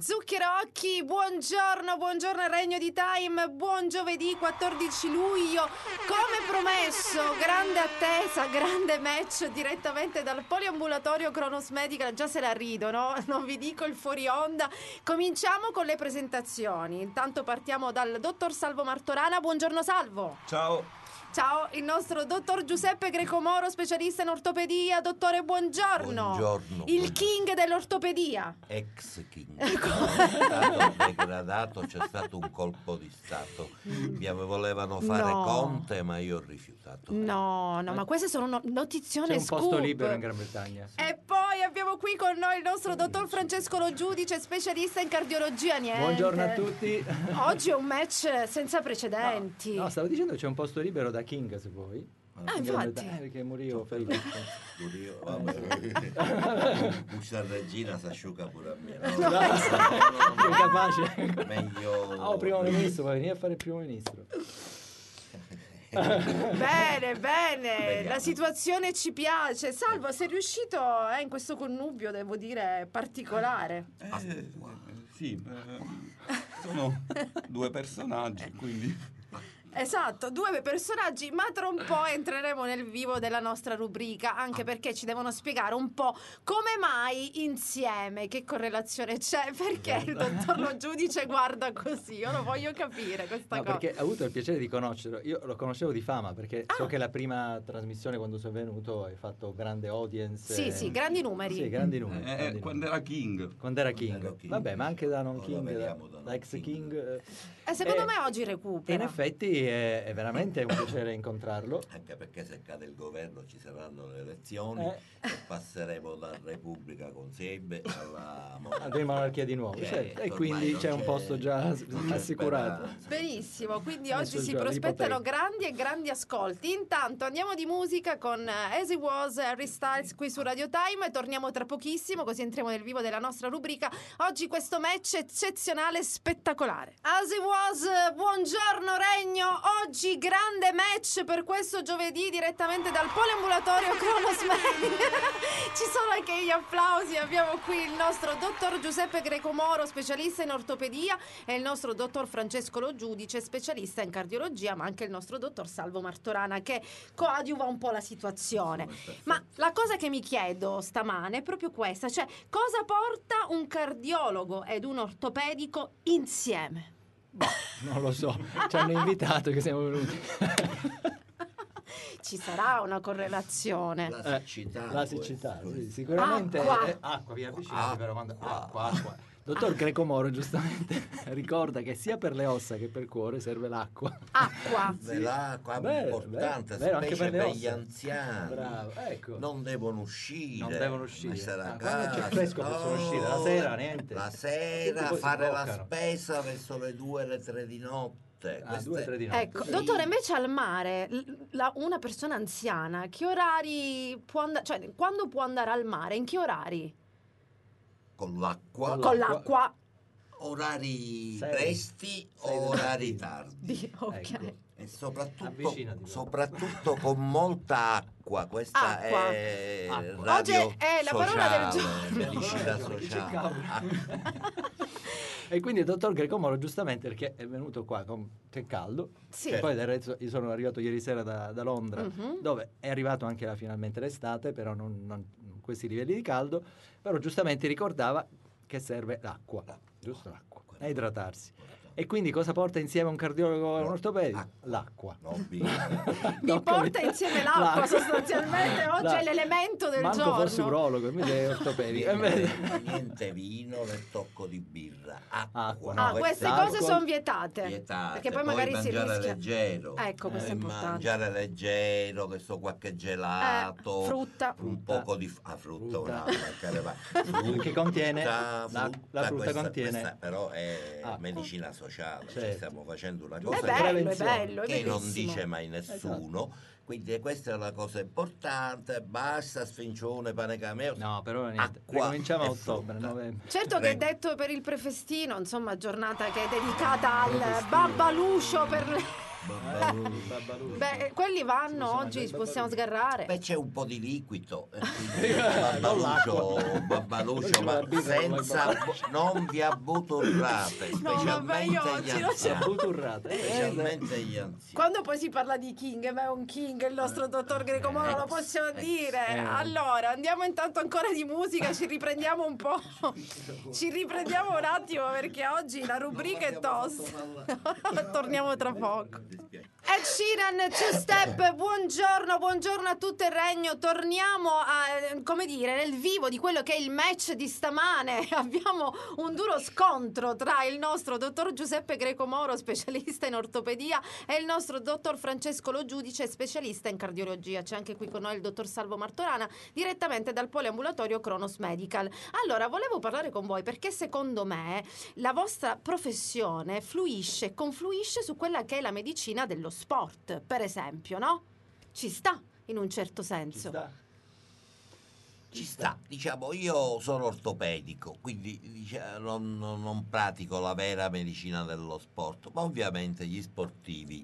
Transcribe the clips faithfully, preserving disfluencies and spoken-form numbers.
Zuccherocchi, buongiorno, buongiorno al Regno di Time, buon giovedì quattordici luglio. Come promesso, grande attesa, grande match direttamente dal poliambulatorio Kronos Medical. Già se la ridono, non vi dico il fuori onda. Cominciamo con le presentazioni. Intanto partiamo dal dottor Salvo Martorana. Buongiorno Salvo. Ciao. Ciao, il nostro dottor Giuseppe Grecomoro, specialista in ortopedia. Dottore, buongiorno. Buongiorno. Il buongiorno. king dell'ortopedia. Ex king. È stato degradato, c'è stato un colpo di stato. Mi volevano fare No. Conte, ma io ho rifiutato. No, no, ma queste sono no- notizione C'è un scoop. posto libero in Gran Bretagna. Sì. E poi abbiamo qui con noi il nostro dottor Francesco Lo Giudice, specialista in cardiologia. Niente. Buongiorno a tutti. Oggi è un match senza precedenti. No, stavo dicendo che c'è un posto libero da King se vuoi. Ah, In Gran infatti. Bretagna, eh, perché morivo felice. Io, vabbè. Questa regina si asciuga pure a me. No, No, È capace. Meglio. Ah, oh, primo ministro, vuoi venire a fare il primo ministro? Bene, bene, Vediamo. la situazione ci piace. Salvo, sei riuscito eh, in questo connubio, devo dire, particolare. Eh, sì, eh, sono due personaggi, quindi Esatto, due personaggi, ma tra un po' entreremo nel vivo della nostra rubrica, anche perché ci devono spiegare un po' come mai insieme, che correlazione c'è, perché il dottor Lo Giudice guarda così, io lo voglio capire questa No, cosa. perché ho avuto il piacere di conoscerlo. Io lo conoscevo di fama perché Ah. so che la prima trasmissione quando sono venuto hai fatto grande audience. Sì, eh, sì, grandi numeri. Sì, grandi numeri. eh, grandi quando numeri. era King. Quando era Quando King. ero King. Vabbè, ma anche da non Ora King, da, vediamo da da non ex King. King. eh, E secondo eh, me oggi E in recupera. effetti è, è veramente un piacere incontrarlo. Anche perché se cade il governo ci saranno le elezioni Eh. e passeremo da Repubblica con Sebe alla Alla prima monarchia di nuovo, Eh, certo. E ormai quindi non c'è un posto già non c'è assicurato. speranza. Benissimo, quindi Messo oggi si già prospettano l'ipoteca. grandi e grandi ascolti. Intanto andiamo di musica con eh, As It Was, Harry Styles qui su Radio Time e torniamo tra pochissimo, così entriamo nel vivo della nostra rubrica. Oggi questo match eccezionale e spettacolare. As It Was, buongiorno Regno, oggi grande match per questo giovedì direttamente dal poliambulatorio Kronos Medical. Ci sono anche gli applausi, abbiamo qui il nostro dottor Giuseppe Grecomoro, specialista in ortopedia, e il nostro dottor Francesco Lo Giudice, specialista in cardiologia, ma anche il nostro dottor Salvo Martorana che coadiuva un po' la situazione. Ma la cosa che mi chiedo stamane è proprio questa, cioè cosa porta un cardiologo ed un ortopedico insieme? Boh, non lo so, ci hanno invitato che siamo venuti. Ci sarà una correlazione. La Eh, siccità. La può siccità, essere. sì, sicuramente. Acqua. eh, acqua, via vicino, però quando Acqua. acqua, acqua. Dottor Grecomoro giustamente ricorda che sia per le ossa che per il cuore serve l'acqua. Acqua. Beh, l'acqua è Vero, importante, vero, anche specie per le per gli ossa. anziani. Bravo, ecco. Non devono uscire. Non devono uscire. Essere a Ah, quando c'è casa. fresco possono uscire, la sera niente. La Tutti sera poi si fare la bloccano. spesa verso le due e le tre di notte. Ah, Queste- due o tre di notte. Ecco, Sì. dottore, invece al mare, l- la- una persona anziana, che orari può andare, cioè quando può andare al mare, in che orari? Con l'acqua, Con Con L'acqua. l'acqua. orari Sei. presti Sei o del orari mattino. tardi. Di- ok. Ecco. E soprattutto, Avvicinati. soprattutto con molta acqua. Questa Acqua. è Acqua. radio Oggi è la parola del sociale, giorno. medicina Che sociale. cercavo. Acqua. E quindi il dottor Grecomoro giustamente perché è venuto qua con che caldo. Sì. E poi del resto io sono arrivato ieri sera da, da Londra, Mhm. dove è arrivato anche la- finalmente l'estate, però non, non questi livelli di caldo, però giustamente ricordava che serve l'acqua, giusto l'acqua, e idratarsi. E quindi cosa porta insieme un cardiologo e un No, ortopedico? acqua. L'acqua. No, birra. Mi No, porta capito? insieme l'acqua, sostanzialmente oggi La- è l'elemento del Manco giorno. fossi urologo, invece è ortopedico. E invece- Niente, niente vino né tocco di birra. Acqua. Acqua, Ah, no, queste l'acqua- cose sono vietate. Vietate. Perché poi magari si mangiare rischia. leggero. Ecco, questo è Eh, importante. mangiare leggero, che so, qualche gelato, Eh, frutta. un poco di ah, frutta, Frutta. una, mancare mai. Frutta, Che contiene- frutta, la- la frutta questa- contiene- questa però è Acqua. medicina sociale, cioè Certo. stiamo facendo una È cosa Giusto, che- bello, è prevenzione. bello, è che non bellissimo. dice mai nessuno. Quindi questa è una cosa importante, basta sfincione, pane cameo. No, però niente. Acqua Ricominciamo a e ottobre, frutta. novembre. Certo che è Prego. detto per il prefestino, insomma, giornata che è dedicata al babbalucio per le... Babbalù. Babbalù. Beh, quelli vanno Scusa, oggi, ma ci possiamo Babbalù. sgarrare. Beh, c'è un po' di liquido, e quindi Non l'acqua. babbaluccio, babbaluccio, Non ma ci va bene, senza, non bu- non vi abbuturrate, No, vabbè, io specialmente oggi gli non ce la- anziani, Buturrate. Eh, specialmente gli anziani. Quando poi si parla di King, ma è un King il nostro dottor Greco Moro, lo ex, possiamo ex. dire. Eh. Allora, andiamo intanto ancora di musica, ci riprendiamo un po'. Ci riprendiamo un attimo perché oggi la rubrica è tosta. Torniamo tra poco. Ed Sheeran, Two Step, buongiorno, buongiorno a tutto il regno. Torniamo a, come dire, nel vivo di quello che è il match di stamane. Abbiamo un duro scontro tra il nostro dottor Giuseppe Greco Moro, specialista in ortopedia, e il nostro dottor Francesco Lo Giudice, specialista in cardiologia. C'è anche qui con noi il dottor Salvo Martorana, direttamente dal poliambulatorio Kronos Medical. Allora, volevo parlare con voi perché secondo me la vostra professione fluisce, confluisce su quella che è la medicina dello sport, per esempio, no? Ci sta in un certo Ci senso. sta. Ci sta, diciamo, io sono ortopedico, quindi dicia- non, non- non pratico la vera medicina dello sport, ma ovviamente gli sportivi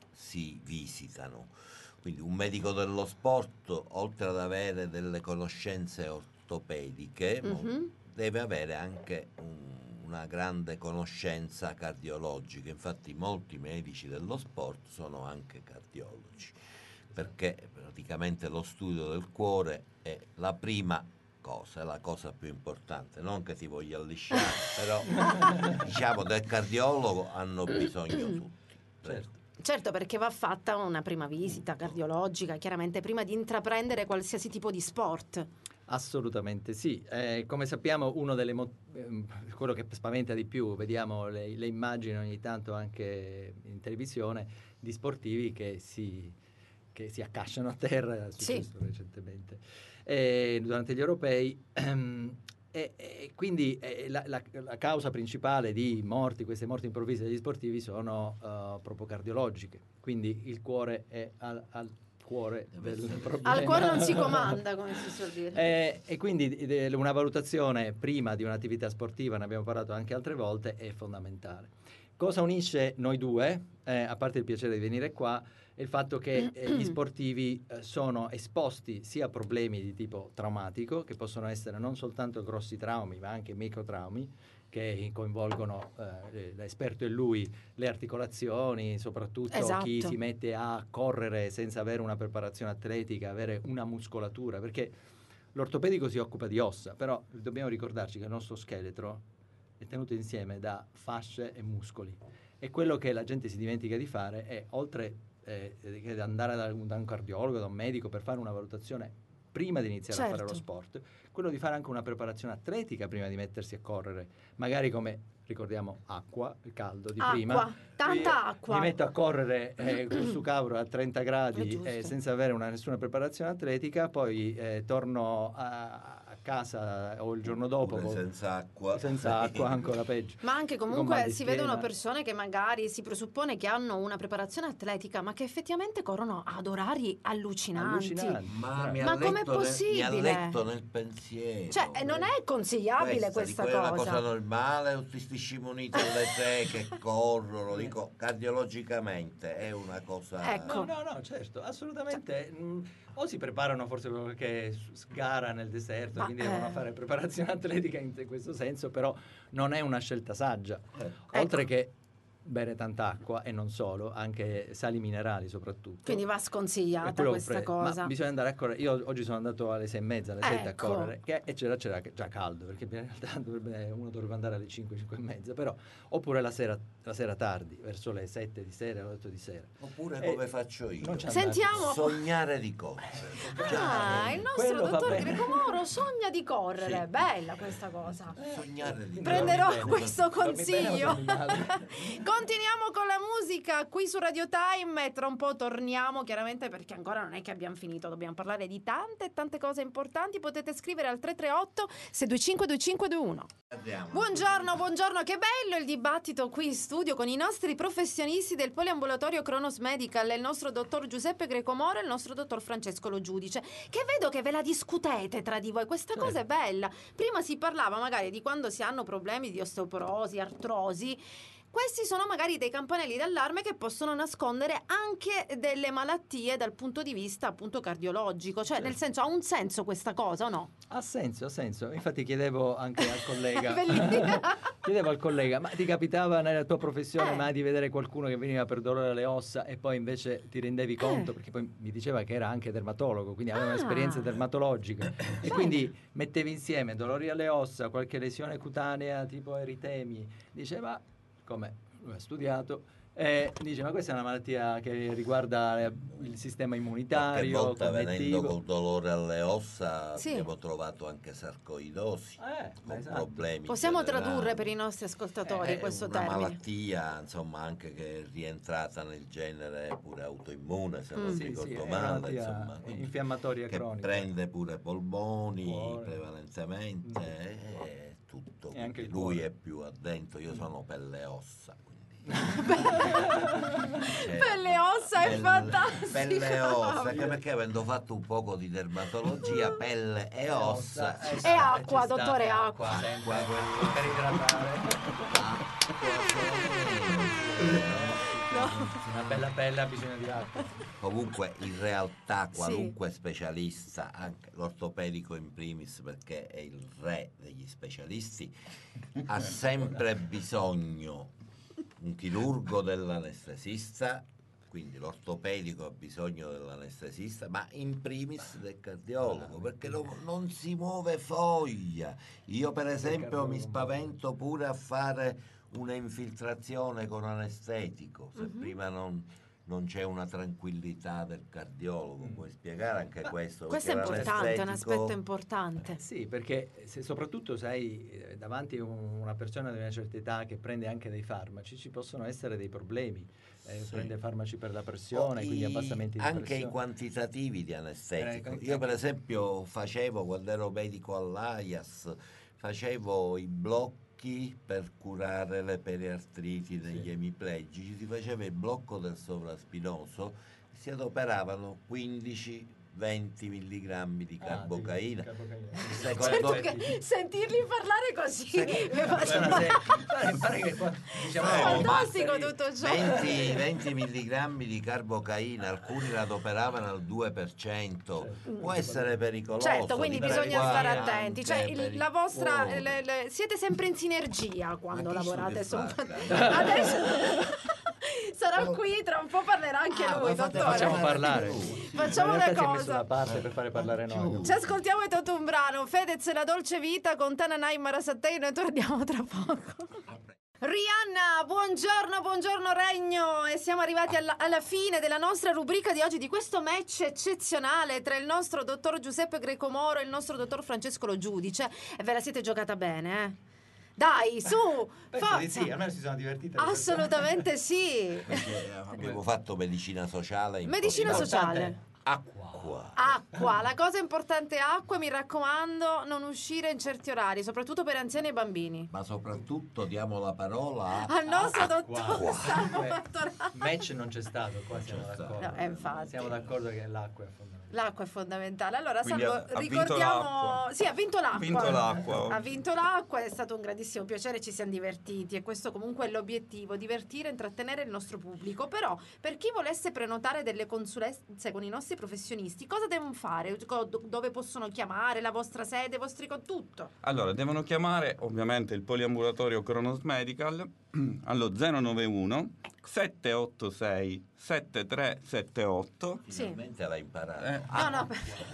si visitano. Quindi un medico dello sport, oltre ad avere delle conoscenze ortopediche, mo- Mhm. deve avere anche un- una grande conoscenza cardiologica. Infatti molti medici dello sport sono anche cardiologi, perché praticamente lo studio del cuore è la prima cosa, è la cosa più importante. Non che ti voglia lisciare, però diciamo del cardiologo hanno bisogno tutti. Certo. Certo, perché va fatta una prima visita cardiologica, chiaramente prima di intraprendere qualsiasi tipo di sport. Assolutamente sì. Eh, come sappiamo, uno delle mo- ehm, quello che spaventa di più, vediamo le, le immagini ogni tanto anche in televisione di sportivi che si, che si accasciano a terra, è successo recentemente, eh, durante gli europei. ehm, E, e quindi eh, la, la- la causa principale di morti, queste morti improvvise degli sportivi, sono eh, proprio cardiologiche. Quindi il cuore è al, al cuore Deve del essere- problema. Al cuore non si comanda, come si suol dire. Eh, e quindi de- una valutazione prima di un'attività sportiva, ne abbiamo parlato anche altre volte, è fondamentale. Cosa unisce noi due, eh, a parte il piacere di venire qua, è il fatto che eh, gli sportivi eh, sono esposti sia a problemi di tipo traumatico, che possono essere non soltanto grossi traumi, ma anche microtraumi, che coinvolgono, eh, l'esperto è lui, le articolazioni, soprattutto Esatto. chi si mette a correre senza avere una preparazione atletica, avere una muscolatura, perché l'ortopedico si occupa di ossa, però dobbiamo ricordarci che il nostro scheletro è tenuto insieme da fasce e muscoli, e quello che la gente si dimentica di fare è, oltre eh, che andare da un, da un cardiologo, da un medico per fare una valutazione prima di iniziare a fare Certo. lo sport, quello di fare anche una preparazione atletica prima di mettersi a correre, magari come ricordiamo acqua, il caldo di Acqua, prima. tanta Mi- acqua. Mi metto a correre eh, su Cabro a trenta È gradi giusto. eh, senza avere una, nessuna preparazione atletica, poi eh, torno a, a casa o il giorno dopo Pure con- senza acqua. senza acqua, ancora peggio. Ma anche Con comunque mal di si schiena. vedono persone che magari si presuppone che hanno una preparazione atletica, ma che effettivamente corrono ad orari allucinanti. Allucinanti. Ma, mi Ma ha com'è letto nel- possibile? Mi ha letto nel pensiero. Cioè, eh, non è consigliabile questa, dico, È una cosa. cosa normale, tutti sti scimuniti alle tre che corrono, dico, cardiologicamente è una cosa... Ecco. No, no, no, certo, assolutamente. Mm, o si preparano forse per qualche s- gara nel deserto, Ma, quindi eh. devono fare preparazione atletica in questo senso, però non è una scelta saggia. Ecco. Oltre che bere tanta acqua, e non solo, anche sali minerali soprattutto. Quindi va E sconsigliata quello questa pre- cosa. Ma bisogna andare a correre. Io oggi sono andato alle sei e mezza, alle sette Ecco. a correre, che- e c'era, c'era già caldo, perché in realtà dovrebbe- uno dovrebbe andare alle cinque, cinque e mezza, però, oppure la sera, la sera tardi, verso le sette di sera, le otto di sera. Oppure Eh, come faccio io? non c'è Sentiamo. Sognare di correre. Ah, il nostro Quello va dottor bene. Greco Moro sogna di correre. Sì. Bella questa cosa. Sognare di Prenderò Dormi bene. questo Dormi bene o consiglio. dormi male? Continuiamo con la musica qui su Radio Time e tra un po' torniamo, chiaramente, perché ancora non è che abbiamo finito, dobbiamo parlare di tante tante cose importanti. Potete scrivere al tre tre otto sei due cinque due cinque due uno. Andiamo. Buongiorno, buongiorno, che bello il dibattito qui in studio con i nostri professionisti del poliambulatorio Kronos Medical, il nostro dottor Giuseppe Greco Moro e il nostro dottor Francesco Lo Giudice, che vedo che ve la discutete tra di voi, questa Certo. cosa è bella. Prima si parlava magari di quando si hanno problemi di osteoporosi, artrosi. questi sono magari dei campanelli d'allarme che possono nascondere anche delle malattie dal punto di vista appunto cardiologico, cioè nel senso, ha un senso questa cosa o no? Ha senso, ha senso. Infatti chiedevo anche al collega Bellissima. chiedevo al collega, ma ti capitava nella tua professione Eh. mai di vedere qualcuno che veniva per dolore alle ossa e poi invece ti rendevi conto? Eh. Perché poi mi diceva che era anche dermatologo, quindi aveva Ah. un'esperienza dermatologica e quindi mettevi insieme dolori alle ossa, qualche lesione cutanea tipo eritemi, diceva, come lui ha studiato, e dice ma questa è una malattia che riguarda eh, il sistema Qualche immunitario, volta venendo cognitivo. col dolore alle ossa Sì. abbiamo trovato anche sarcoidosi, Eh, con esatto. problemi Possiamo generali. tradurre per i nostri ascoltatori È questo una termine? malattia, insomma, anche che è rientrata nel genere pure autoimmune, se non Mm. mi Sì, sì, ricordo è una male, malattia insomma, quindi infiammatoria che cronica. prende pure polmoni Cuore. prevalentemente Mm. e tutto. E anche Quindi il lui cuore. è più addentro, io sono pelle e ossa. Quindi. Pelle e ossa è Pelle- fantastico. Pelle e ossa, anche perché avendo fatto un poco di dermatologia, pelle e ossa eh, ci E sta. acqua, ci sta, dottore, eh, acqua. sempre, Acqua, per idratare. Una bella pelle ha bisogno di acqua. Comunque in realtà Sì. qualunque specialista, anche l'ortopedico in primis perché è il re degli specialisti, ha sempre bisogno un chirurgo dell'anestesista, quindi l'ortopedico ha bisogno dell'anestesista, ma in primis del cardiologo, perché non, non si muove foglia. Io per esempio mi spavento pure a fare una infiltrazione con anestetico, se Mhm. prima non, non c'è una tranquillità del cardiologo. Mm. Puoi spiegare anche Ma questo? Questo è Perché importante, è un l'anestetico- aspetto importante. Sì, perché se soprattutto sei eh, davanti a un- una persona di una certa età che prende anche dei farmaci, ci possono essere dei problemi. Eh, Sì. Prende farmaci per la pressione, O quindi i- abbassamenti di anche pressione. i quantitativi di anestetico. Eh, Io per anche- esempio facevo, quando ero medico all'A I A S, facevo i blocchi per curare le periartriti degli Sì. emiplegici, si faceva il blocco del sovraspinoso, si adoperavano quindici venti milligrammi di Ah, carbocaina. di carbocaina. Secondo- Certo che sentirli parlare così Se- mi faccia- Guarda, se- pare- pare che qua- diciamo, È fantastico basta lì. tutto ciò. venti, venti milligrammi di carbocaina, alcuni la adoperavano al due per cento, Certo. può essere pericoloso. Certo, quindi dipende bisogna qua stare anche attenti. Cioè, il- per il la vostra cuore. le- le- siete sempre in sinergia quando Ma chi lavorate sto su che fa? adesso sarà qui, tra un po' parlerà anche Ah, lui, ma fate- dottore. Facciamo Facciamo parlare. più. Facciamo In una realtà si è messo cosa. da parte per fare parlare noi. Ci ascoltiamo e tutto un brano. Fedez, la dolce vita con Tananai Marasattei. Noi torniamo tra poco. Rihanna, buongiorno, buongiorno Regno, e siamo arrivati alla, alla fine della nostra rubrica di oggi, di questo match eccezionale tra il nostro dottor Giuseppe Grecomoro e il nostro dottor Francesco Lo Giudice, e ve la siete giocata bene, eh? Dai, su, Penso di forza! sì, almeno si sono divertite. Assolutamente sì. Perché abbiamo fatto medicina sociale. Medicina importante. sociale. Acqua. Acqua, la cosa importante è acqua, mi raccomando, non uscire in certi orari, soprattutto per anziani e bambini. Ma soprattutto diamo la parola a Al nostro Acqua. dottor Salvo Eh, Fattorano. Match non c'è stato, qua siamo c'è stato. d'accordo. No, eh, infatti. Siamo d'accordo che l'acqua è fondamentale. L'acqua è fondamentale. Allora, Quindi Salvo, ha- ha vinto ricordiamo. l'acqua. Sì, ha vinto l'acqua. Ha vinto l'acqua oggi. Ha vinto l'acqua, è stato un grandissimo piacere, ci siamo divertiti e questo comunque è l'obiettivo, divertire e intrattenere il nostro pubblico. Però, per chi volesse prenotare delle consulenze con i nostri professionisti, cosa devono fare? Co- Dove possono chiamare? La vostra sede, i vostri con tutto? Allora, devono chiamare ovviamente il poliambulatorio Kronos Medical allo zero nove uno sette otto sei sette tre sette otto Sì. Finalmente l'hai imparato. Eh, No, no.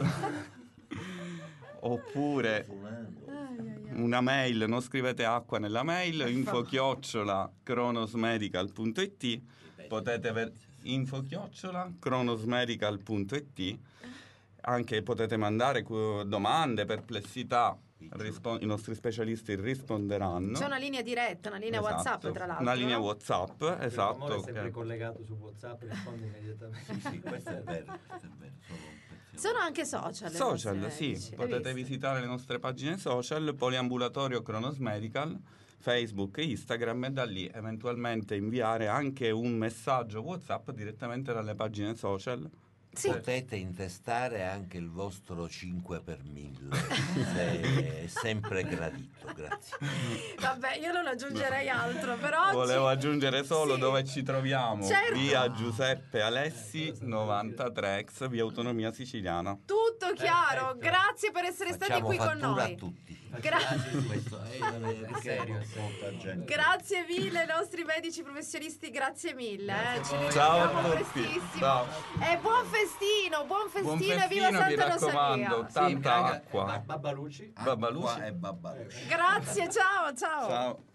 oppure una mail, non scrivete acqua nella mail, info chiocciola kronosmedical punto it, potete ver- info chiocciola kronosmedical punto it, anche potete mandare cu- domande, perplessità, rispo- i nostri specialisti risponderanno. C'è una linea diretta, una linea Esatto, WhatsApp, tra l'altro. una linea no? WhatsApp, Amore esatto. è sempre che- collegato su WhatsApp, risponde immediatamente. Sì, sì, questo è vero, questo è vero. Sono un pezzo. Sono anche social. le Social, vostre sì, medici, le potete viste? visitare le nostre pagine social, Poliambulatorio Kronos Medical, Facebook e Instagram, e da lì eventualmente inviare anche un messaggio WhatsApp direttamente dalle pagine social Sì. Potete intestare anche il vostro cinque per mille, se è sempre gradito, grazie. Vabbè, io non aggiungerei altro, però oggi... Volevo aggiungere solo Sì. dove ci troviamo. Certo. Via Giuseppe Alessi novantatré, ex via Autonomia Siciliana. Tutto chiaro, Perfetto. grazie per essere Facciamo stati qui con fattura noi. a tutti. Gra- Questo è, è serio, molta gente. Grazie mille ai nostri medici professionisti, grazie mille. Eh. Ci Ciao a rivediamo tutti. prestissimo. Ciao. E buon festino, buon festino, Buon e viva festino, vi Santa raccomando. Rosalia. Tanta acqua. Babbaluci. Babbaluci. Acqua e babbaluci. Grazie, ciao, ciao. Ciao.